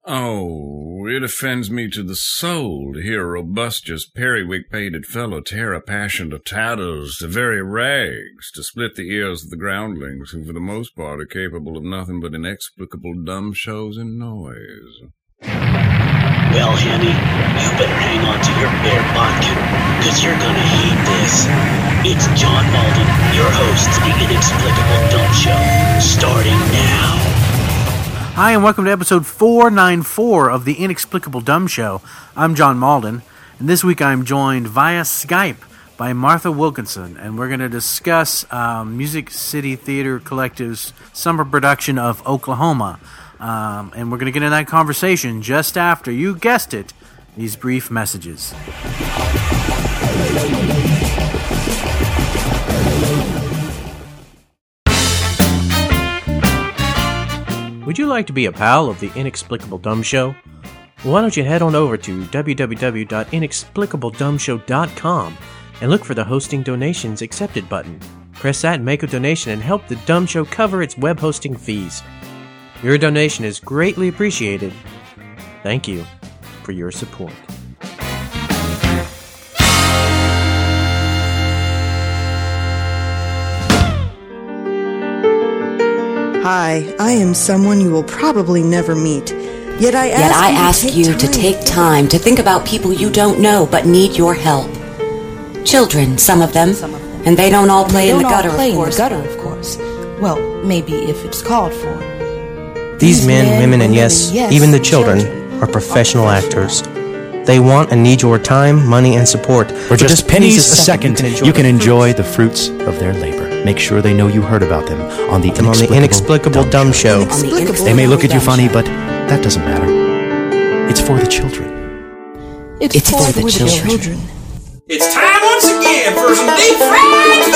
Oh, it offends me to the soul to hear a robustious, periwig-pated fellow tear a passion to tatters, to very rags, to split the ears of the groundlings, who for the most part are capable of nothing but inexplicable dumb shows and noise. Well, Henny, you better hang on to your bear bunk, cause you're gonna hate this. It's John Malden, your host of the Inexplicable Dumb Show, starting now. Hi, and welcome to episode 494 of the Inexplicable Dumb Show. I'm John Malden, and this week I'm joined via Skype by Martha Wilkinson, and we're going to discuss Music City Theater Collective's summer production of Oklahoma. And we're going to get into that conversation just after, you guessed it, these brief messages. Would you like to be a pal of the Inexplicable Dumb Show? Well, why don't you head on over to www.inexplicabledumbshow.com and look for the Hosting Donations Accepted button. Press that and make a donation and help the Dumb Show cover its web hosting fees. Your donation is greatly appreciated. Thank you for your support. Hi, I am someone you will probably never meet. Yet I ask you to take time to think about people you don't know but need your help. Children, some of them, and they don't all play in the gutter, of course. Well, maybe if it's called for. These men, women, and yes, even the children are professional actors. They want and need your time, money, and support. For just pennies a second, you can enjoy the fruits of their labor. Make sure they know you heard about them on the Inexplicable Dumb Show. They may look at you funny, but that doesn't matter. It's for the children. It's for the children. It's time once again for some deep fried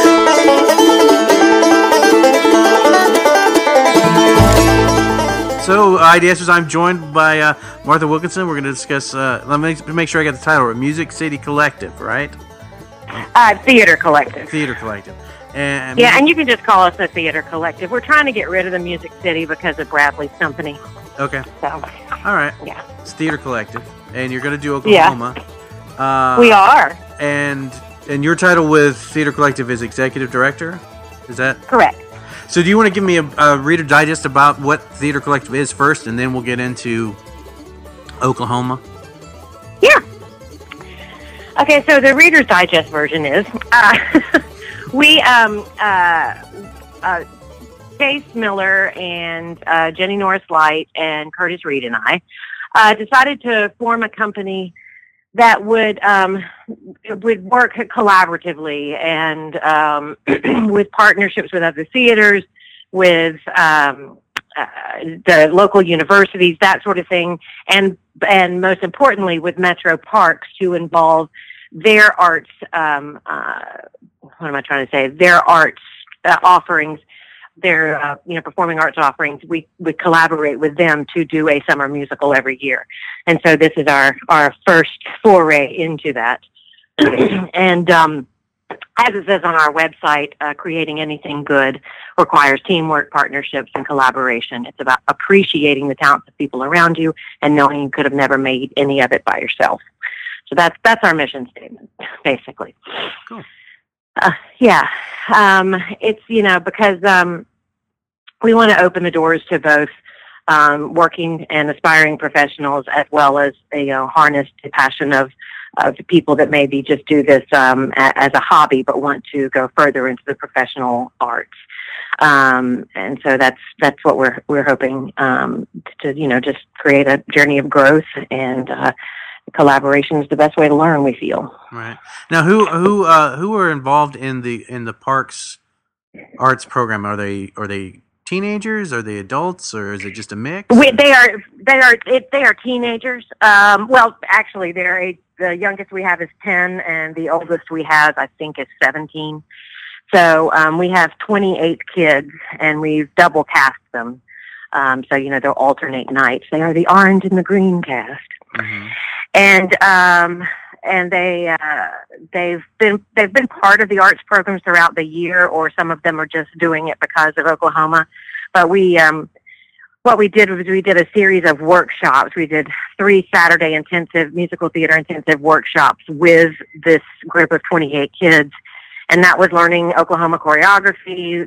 theater. So, IDSers, I'm joined by Martha Wilkinson. We're going to discuss, let me make sure I got the title right, Music City Collective, right? Theater Collective. Theater Collective. And and you can just call us the Theater Collective. We're trying to get rid of the Music City because of Bradley's company. Okay. So. All right. Yeah. It's Theater Collective. And you're going to do Oklahoma. Yeah. We are. And your title with Theater Collective is Executive Director? Is that? Correct. So do you want to give me a Reader Digest about what Theater Collective is first, and then we'll get into Oklahoma? Yeah. Okay, so the Reader's Digest version is, Chase Miller and Jenny Norris Light and Curtis Reed and I decided to form a company that would work collaboratively and with partnerships with other theaters, with the local universities, that sort of thing, and most importantly with Metro Parks to involve their arts. Their arts offerings. Their performing arts offerings. We collaborate with them to do a summer musical every year, and so this is our first foray into that. And as it says on our website, creating anything good requires teamwork, partnerships, and collaboration. It's about appreciating the talents of people around you and knowing you could have never made any of it by yourself. So that's our mission statement, basically. Cool. It's, because we want to open the doors to both working and aspiring professionals, as well as, harness the passion of people that maybe just do this as a hobby, but want to go further into the professional arts. And so that's what we're hoping to, just create a journey of growth, and collaboration is the best way to learn, we feel. Right. Now, who are involved in the Parks Arts program? Are they teenagers? Are they adults? Or is it just a mix? They are teenagers. Well, actually, the youngest we have is 10, and the oldest we have, I think, is 17. So we have 28 kids, and we've double cast them. So they'll alternate nights. They are the orange and the green cast. Mm-hmm. And they've been part of the arts programs throughout the year, or some of them are just doing it because of Oklahoma. But we what we did was we did a series of workshops. We did 3 Saturday musical theater intensive workshops with this group of 28 kids. And that was learning Oklahoma choreography,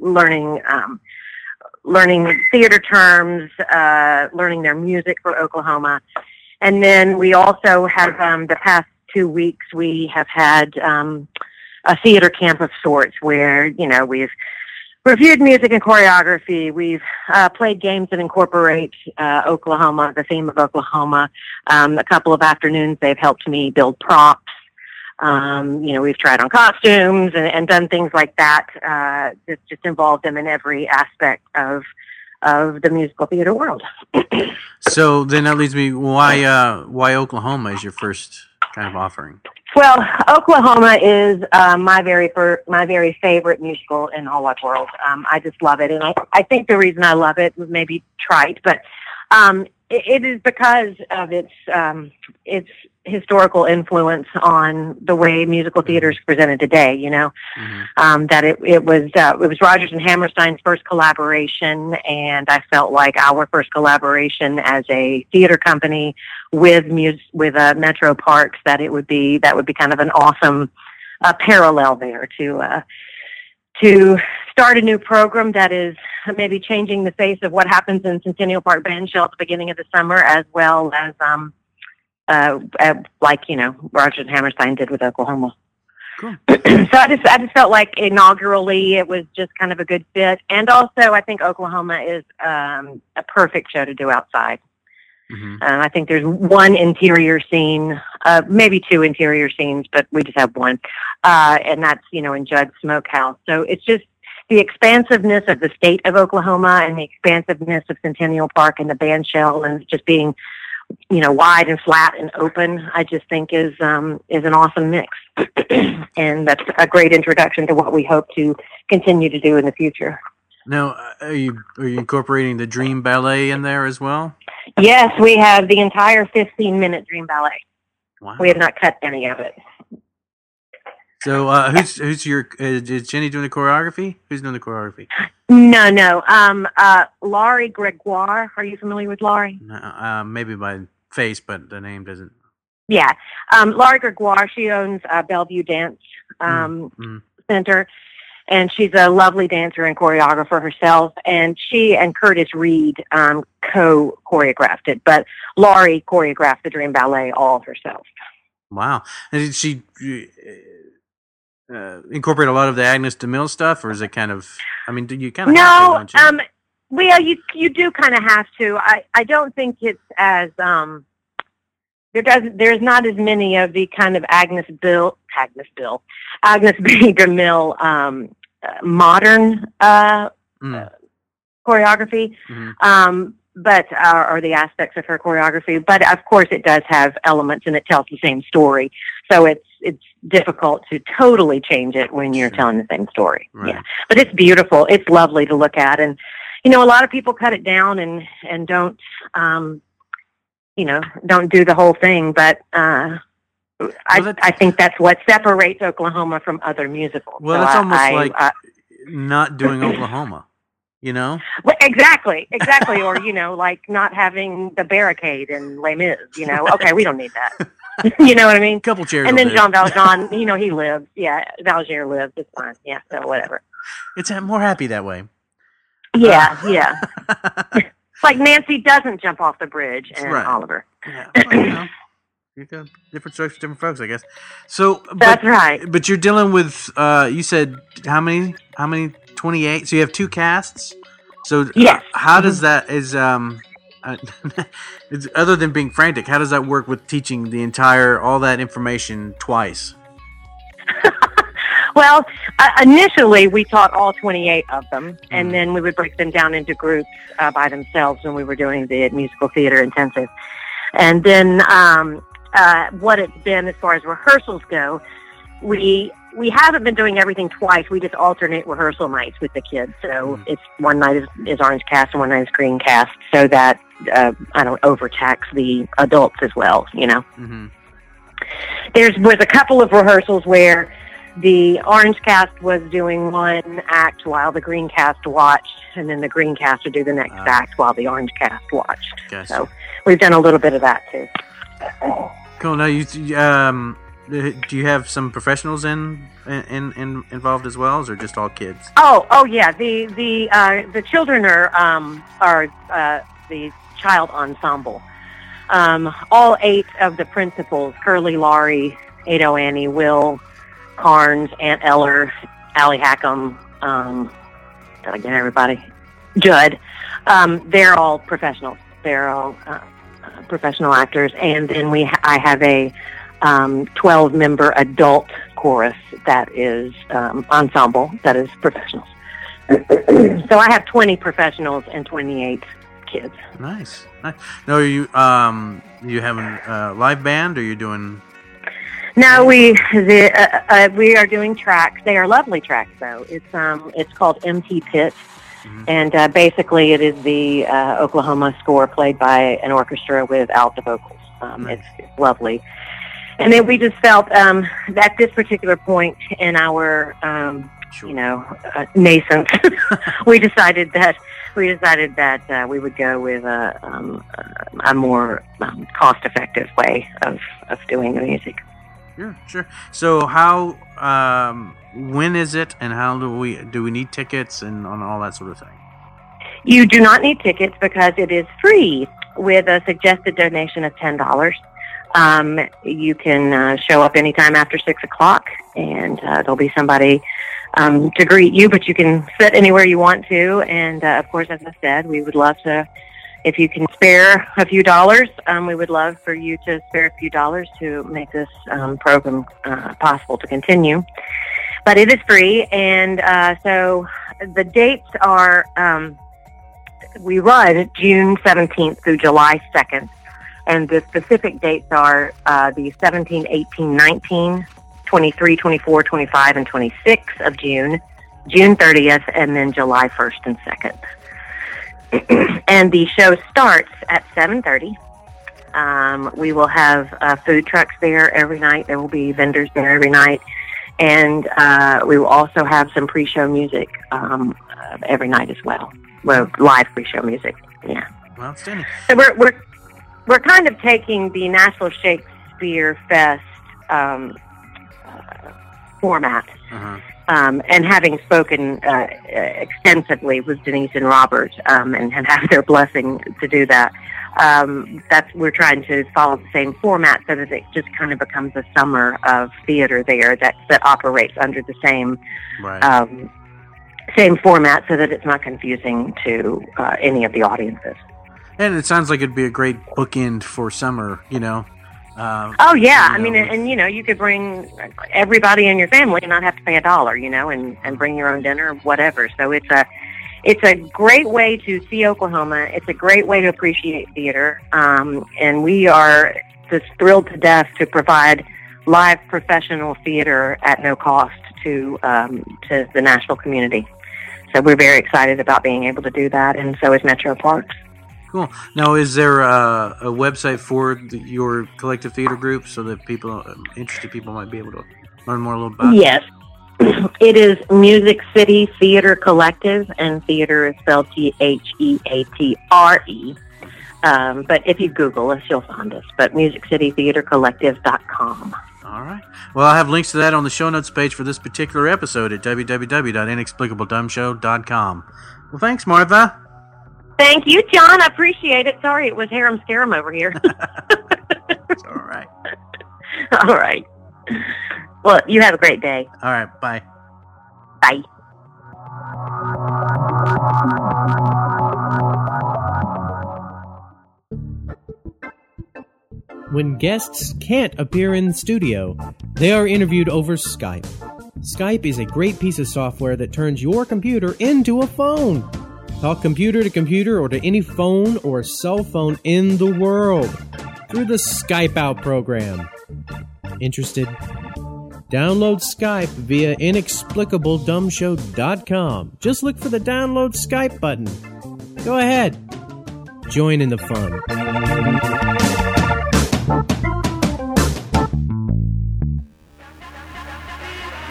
learning theater terms, learning their music for Oklahoma. And then we also have, the past 2 weeks, we have had a theater camp of sorts where, we've reviewed music and choreography. We've played games that incorporate Oklahoma, the theme of Oklahoma. A couple of afternoons, they've helped me build props. We've tried on costumes and done things like that. That just involved them in every aspect of the musical theater world. So then that leads me, why Oklahoma is your first kind of offering? Well, Oklahoma is my very favorite musical in all wide world. I just love it, and I think the reason I love it was maybe trite, but it is because of its historical influence on the way musical theater is presented today. That it was Rodgers and Hammerstein's first collaboration, and I felt like our first collaboration as a theater company with Metro Parks, that would be kind of an awesome parallel there to start a new program that is maybe changing the face of what happens in Centennial Park Bandshell at the beginning of the summer, as well as Rodgers and Hammerstein did with Oklahoma. Cool. So I just felt like inaugurally it was just kind of a good fit, and also I think Oklahoma is a perfect show to do outside. Mm-hmm. I think there's one interior scene, maybe 2 interior scenes, but we just have one, and that's in Judd's Smokehouse. So it's just the expansiveness of the state of Oklahoma and the expansiveness of Centennial Park and the Bandshell, and just being wide and flat and open, I just think is an awesome mix. And that's a great introduction to what we hope to continue to do in the future. Now, are you incorporating the Dream Ballet in there as well? Yes, we have the entire 15-minute Dream Ballet. Wow. We have not cut any of it. So, who's your? Is Jenny doing the choreography? Who's doing the choreography? No. Laurie Gregoire. Are you familiar with Laurie? Maybe by face, but the name doesn't. Yeah, Laurie Gregoire. She owns Bellevue Dance Center, and she's a lovely dancer and choreographer herself. And she and Curtis Reed co-choreographed it, but Laurie choreographed the Dream Ballet all herself. Wow! And did she incorporate a lot of the Agnes DeMille stuff, or is it kind of? I mean, do you kind of have to, don't you? Well, you do kind of have to. I don't think it's as there's not as many of the kind of Agnes B. DeMille modern choreography, but or the aspects of her choreography. But of course, it does have elements, and it tells the same story. So it's difficult to totally change it when you're telling the same story. Right. Yeah, but it's beautiful. It's lovely to look at, and a lot of people cut it down and don't don't do the whole thing. But I think that's what separates Oklahoma from other musicals. Well, so it's almost like not doing Oklahoma. Well, exactly. Or, like not having the barricade in Les Mis, okay, we don't need that. You know what I mean? Couple chairs. And then Jean Valjean, he lives. Yeah, Valjean lives. It's fine. Yeah, so whatever. It's more happy that way. Yeah. Like Nancy doesn't jump off the bridge and right. Oliver. Yeah. Well, you got different strokes for different folks, I guess. So that's right. But you're dealing with, you said how many? 28. So you have 2 casts. So yes. How does that it's, other than being frantic, how does that work with teaching all that information twice? Well, initially we taught all 28 of them, and then we would break them down into groups by themselves when we were doing the musical theater intensive. And then what it's been as far as rehearsals go, we haven't been doing everything twice. We just alternate rehearsal nights with the kids. So it's one night is orange cast and one night is green cast, so that I don't overtax the adults as well. Mm-hmm. There was a couple of rehearsals where the Orange Cast was doing one act while the Green Cast watched, and then the Green Cast would do the next act while the Orange Cast watched. Gotcha. So we've done a little bit of that too. Cool. Now, do you have some professionals involved as well, or just all kids? Oh yeah. The children are the child ensemble. All 8 of the principals: Curly, Laurie, Ado, Annie, Will, Carnes, Aunt Eller, Allie Hackham. Did I get everybody? Judd. They're all professionals. They're all professional actors, and then I have a 12-member adult chorus that is ensemble that is professionals. So I have 20 professionals and 28 kids. Nice. Now, are you having a live band, or are you doing? No, we are doing tracks. They are lovely tracks, though. It's called MT Pit. Mm-hmm. And basically, it is the Oklahoma score played by an orchestra with alto vocals. Nice. It's lovely. And then we just felt at this particular point in our, nascent, we decided that we would go with a more cost-effective way of doing the music. Sure. So how? When is it, and how do we need tickets and on all that sort of thing? You do not need tickets because it is free with a suggested donation of $10. You can show up anytime after 6 o'clock, and there'll be somebody to greet you, but you can sit anywhere you want to. And of course, as I said, we would love to, if you can spare a few dollars, we would love for you to spare a few dollars to make this program possible to continue. But it is free, and so the dates are, we run June 17th through July 2nd, and the specific dates are the 17, 18, 19, 23, 24, 25, and 26 of June, June 30th, and then July 1st and 2nd. And the show starts at 7:30. We will have food trucks there every night. There will be vendors there every night. And we will also have some pre-show music every night as well. Well, live pre-show music. Yeah. Well, outstanding. So we're kind of taking the Nashville Shakespeare Fest format, and having spoken extensively with Denise and Robert, and have their blessing to do that. We're trying to follow the same format so that it just kind of becomes a summer of theater there that operates under the same same format, so that it's not confusing to any of the audiences. And it sounds like it'd be a great bookend for summer, Oh yeah, I mean, and you could bring everybody in your family and not have to pay $1, and bring your own dinner or whatever. So it's a great way to see Oklahoma. It's a great way to appreciate theater, and we are just thrilled to death to provide live professional theater at no cost to the Nashville community. So we're very excited about being able to do that, and so is Metro Parks. Cool. Now, is there a website for your collective theater group so that interested people might be able to learn more a little about it? Yes. It is Music City Theater Collective, and theater is spelled Theatre. But if you Google us, you'll find us. But MusicCityTheaterCollective.com. All right. Well, I'll have links to that on the show notes page for this particular episode at www.inexplicabledumbshow.com. Well, thanks, Martha. Thank you, John. I appreciate it. Sorry, it was harem scarum over here. It's all right. All right. Well, you have a great day. All right. Bye. Bye. When guests can't appear in the studio, they are interviewed over Skype. Skype is a great piece of software that turns your computer into a phone. Talk computer to computer or to any phone or cell phone in the world through the Skype Out program. Interested? Download Skype via inexplicabledumbshow.com. Just look for the download Skype button. Go ahead. Join in the fun.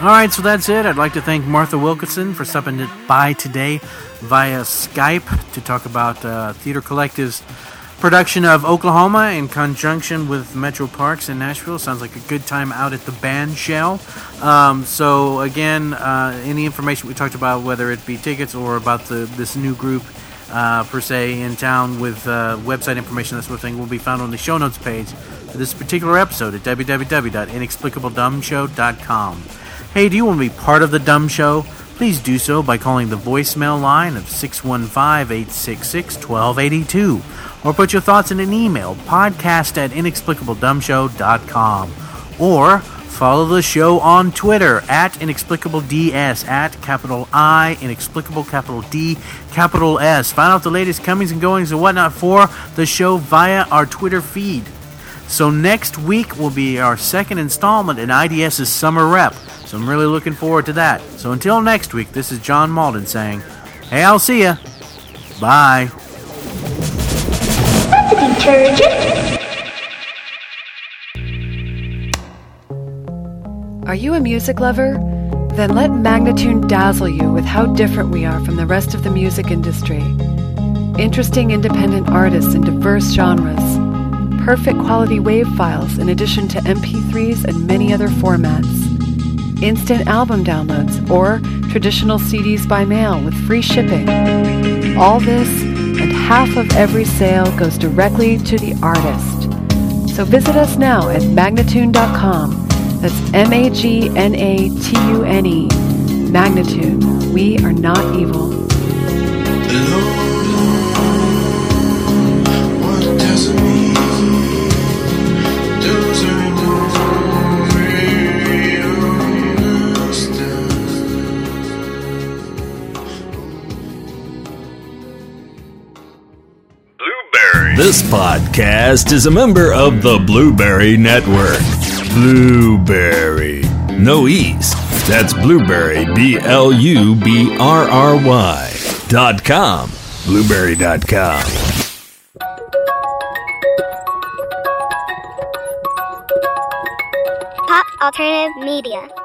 All right, so that's it. I'd like to thank Martha Wilkinson for stopping by today via Skype to talk about Theater Collective's production of Oklahoma in conjunction with Metro Parks in Nashville. Sounds like a good time out at the band shell. So again, any information we talked about, whether it be tickets or about this new group per se in town with website information, that sort of thing, will be found on the show notes page for this particular episode at www.inexplicabledumshow.com. Hey, do you want to be part of the Dumb Show? Please do so by calling the voicemail line of 615-866-1282, or put your thoughts in an email, podcast@inexplicabledumbshow.com, or follow the show on Twitter @inexplicableds, @capital I, inexplicable, capital D, capital S. Find out the latest comings and goings and whatnot for the show via our Twitter feed. So next week will be our second installment in IDS's Summer Rep. So I'm really looking forward to that. So until next week, this is John Malden saying, hey, I'll see ya. Bye. That's a detergent. Are you a music lover? Then let Magnatune dazzle you with how different we are from the rest of the music industry. Interesting independent artists in diverse genres. Perfect quality WAV files in addition to MP3s and many other formats. Instant album downloads or traditional CDs by mail with free shipping. All this and half of every sale goes directly to the artist. So visit us now at Magnatune.com. That's Magnatune. Magnatune. We are not evil. This podcast is a member of the Blueberry Network. Blueberry. No E's. That's Blueberry, BLUBRRY.com. Blueberry.com. Pop Alternative Media.